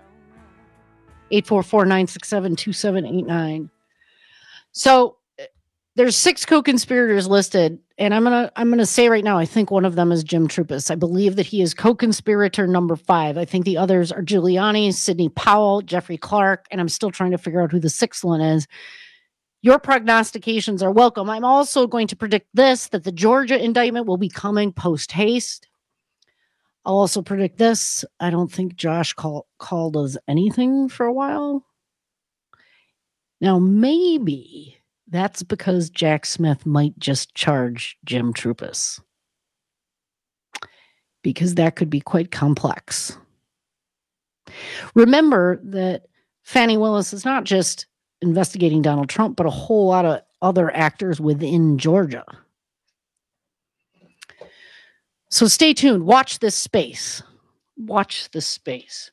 844-967-2789. So there's 6 co-conspirators listed, and I'm gonna say right now, I think one of them is Jim Trupis. I believe that he is co-conspirator number 5. I think the others are Giuliani, Sidney Powell, Jeffrey Clark, and I'm still trying to figure out who the 6th one is. Your prognostications are welcome. I'm also going to predict this, that the Georgia indictment will be coming post haste. I'll also predict this. I don't think Josh called us anything for a while. Now, maybe that's because Jack Smith might just charge Jim Trupis, because that could be quite complex. Remember that Fani Willis is not just investigating Donald Trump, but a whole lot of other actors within Georgia. So stay tuned. Watch this space. Watch this space.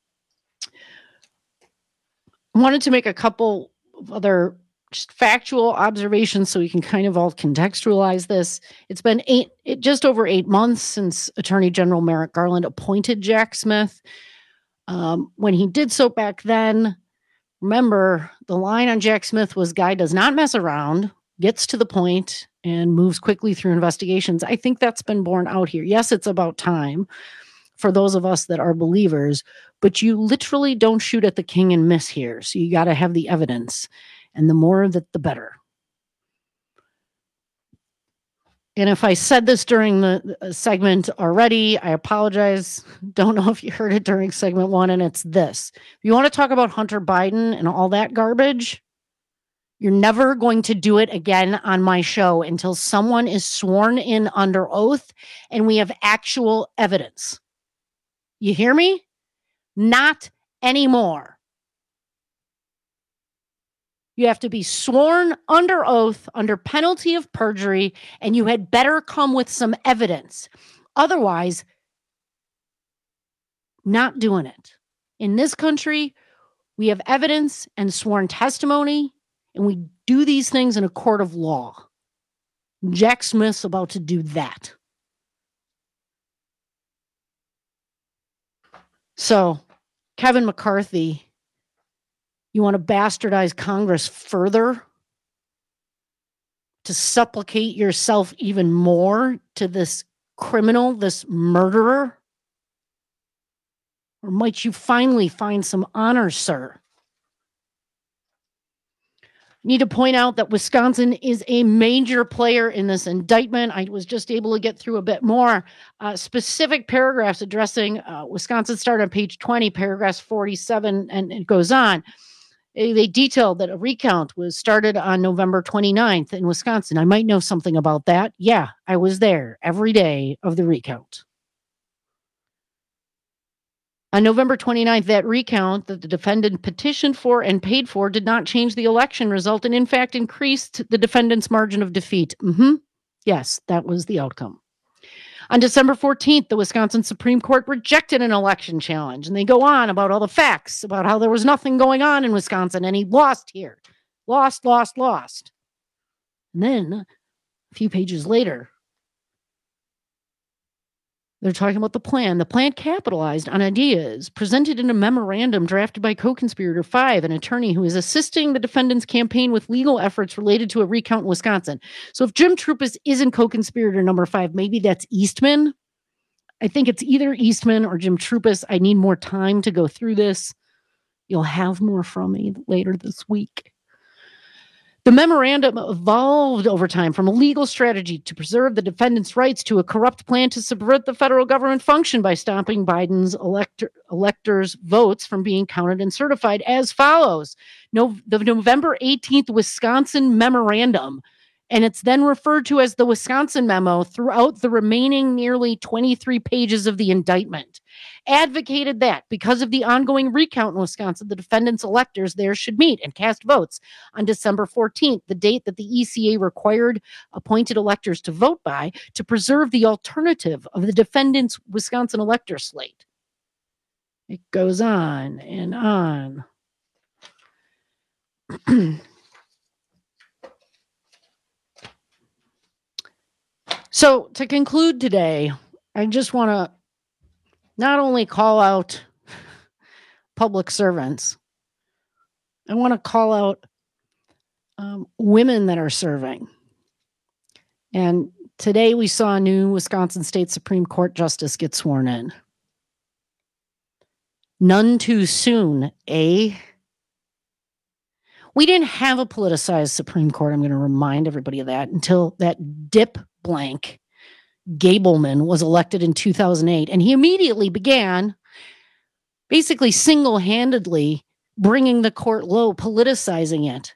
I wanted to make a couple of other just factual observations so we can kind of all contextualize this. It's been just over 8 months since Attorney General Merrick Garland appointed Jack Smith. When he did so back then, remember, the line on Jack Smith was, guy does not mess around, gets to the point, and moves quickly through investigations. I think that's been borne out here. Yes, it's about time for those of us that are believers, but you literally don't shoot at the king and miss here. So you got to have the evidence, and the more of it, the better. And if I said this during the segment already, I apologize. Don't know if you heard it during segment 1, and it's this. If you want to talk about Hunter Biden and all that garbage, you're never going to do it again on my show until someone is sworn in under oath and we have actual evidence. You hear me? Not anymore. You have to be sworn under oath, under penalty of perjury, and you had better come with some evidence. Otherwise, not doing it. In this country, we have evidence and sworn testimony, and we do these things in a court of law. Jack Smith's about to do that. So, Kevin McCarthy, you want to bastardize Congress further to supplicate yourself even more to this criminal, this murderer? Or might you finally find some honor, sir? Need to point out that Wisconsin is a major player in this indictment. I was just able to get through a bit more specific paragraphs addressing Wisconsin. Start on page 20, paragraphs 47, and it goes on. They detailed that a recount was started on November 29th in Wisconsin. I might know something about that. Yeah, I was there every day of the recount. On November 29th, that recount that the defendant petitioned for and paid for did not change the election result and, in fact, increased the defendant's margin of defeat. Yes, that was the outcome. On December 14th, the Wisconsin Supreme Court rejected an election challenge, and they go on about all the facts, about how there was nothing going on in Wisconsin, and he lost here. Lost. And then, a few pages later, they're talking about the plan. The plan capitalized on ideas presented in a memorandum drafted by co-conspirator 5, an attorney who is assisting the defendant's campaign with legal efforts related to a recount in Wisconsin. So if Jim Trupis isn't co-conspirator number 5, maybe that's Eastman. I think it's either Eastman or Jim Trupis. I need more time to go through this. You'll have more from me later this week. The memorandum evolved over time from a legal strategy to preserve the defendant's rights to a corrupt plan to subvert the federal government function by stopping Biden's electors' votes from being counted and certified as follows. The November 18th Wisconsin memorandum And it's then referred to as the Wisconsin memo throughout the remaining nearly 23 pages of the indictment. Advocated that because of the ongoing recount in Wisconsin, the defendants' electors there should meet and cast votes on December 14th, the date that the ECA required appointed electors to vote by, to preserve the alternative of the defendants' Wisconsin elector slate. It goes on and on. So to conclude today, I just want to not only call out public servants, I want to call out women that are serving. And today we saw a new Wisconsin State Supreme Court justice get sworn in. None too soon, eh? We didn't have a politicized Supreme Court, I'm going to remind everybody of that, until that dip blank Gableman was elected in 2008. And he immediately began basically single-handedly bringing the court low, politicizing it.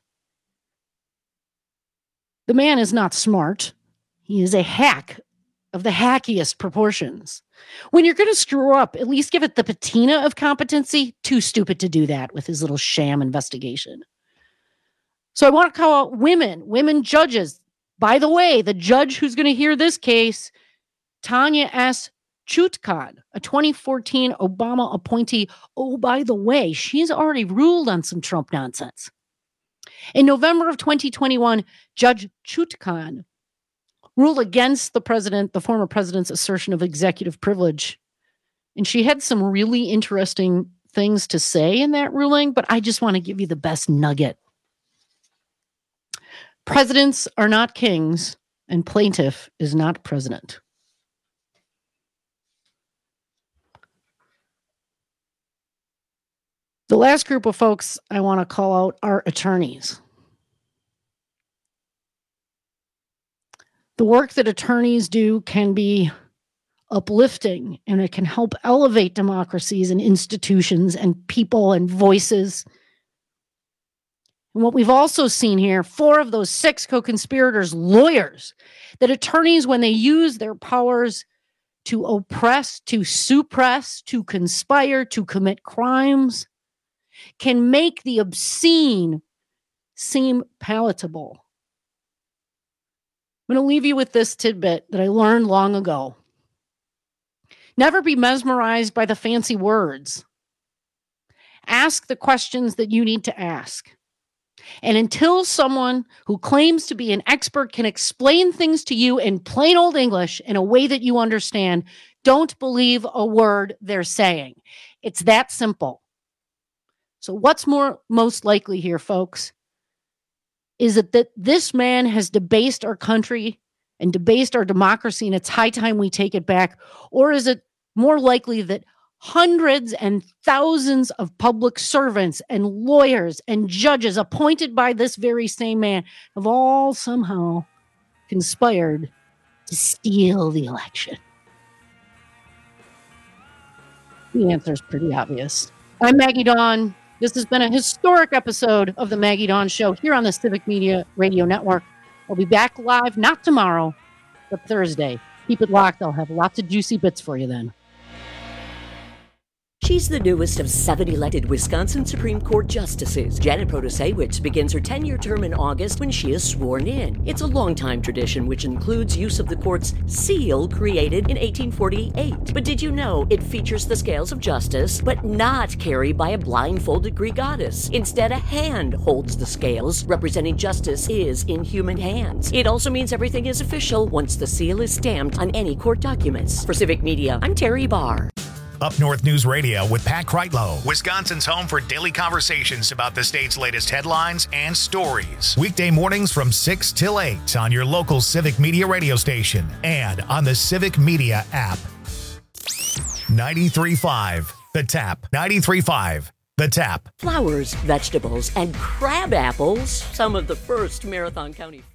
The man is not smart. He is a hack of the hackiest proportions. When you're going to screw up, at least give it the patina of competency. Too stupid to do that with his little sham investigation. So I want to call out women judges. By the way, the judge who's going to hear this case, Tanya S. Chutkan, a 2014 Obama appointee. Oh, by the way, she's already ruled on some Trump nonsense. In November of 2021, Judge Chutkan ruled against the former president's assertion of executive privilege. And she had some really interesting things to say in that ruling, but I just want to give you the best nugget. Presidents are not kings, and plaintiff is not president. The last group of folks I want to call out are attorneys. The work that attorneys do can be uplifting, and it can help elevate democracies and institutions and people and voices. And what we've also seen here, 4 of those 6 co-conspirators, lawyers, that attorneys, when they use their powers to oppress, to suppress, to conspire, to commit crimes, can make the obscene seem palatable. I'm going to leave you with this tidbit that I learned long ago. Never be mesmerized by the fancy words. Ask the questions that you need to ask. And until someone who claims to be an expert can explain things to you in plain old English in a way that you understand, don't believe a word they're saying. It's that simple. So what's most likely here, folks, is that this man has debased our country and debased our democracy, and it's high time we take it back? Or is it more likely that hundreds and thousands of public servants and lawyers and judges appointed by this very same man have all somehow conspired to steal the election? The answer is pretty obvious. I'm Maggie Dawn. This has been a historic episode of the Maggie Dawn Show here on the Civic Media Radio Network. I'll be back live, not tomorrow, but Thursday. Keep it locked. I'll have lots of juicy bits for you then. She's the newest of 7 elected Wisconsin Supreme Court justices. Janet Protasiewicz begins her 10-year term in August when she is sworn in. It's a long-time tradition which includes use of the court's seal created in 1848. But did you know it features the scales of justice, but not carried by a blindfolded Greek goddess? Instead, a hand holds the scales, representing justice is in human hands. It also means everything is official once the seal is stamped on any court documents. For Civic Media, I'm Terry Barr. Up North News Radio with Pat Kreitlow, Wisconsin's home for daily conversations about the state's latest headlines and stories. Weekday mornings from 6 till 8 on your local Civic Media radio station and on the Civic Media app. 93.5 The Tap. 93.5 The Tap. Flowers, vegetables, and crab apples, some of the first Marathon County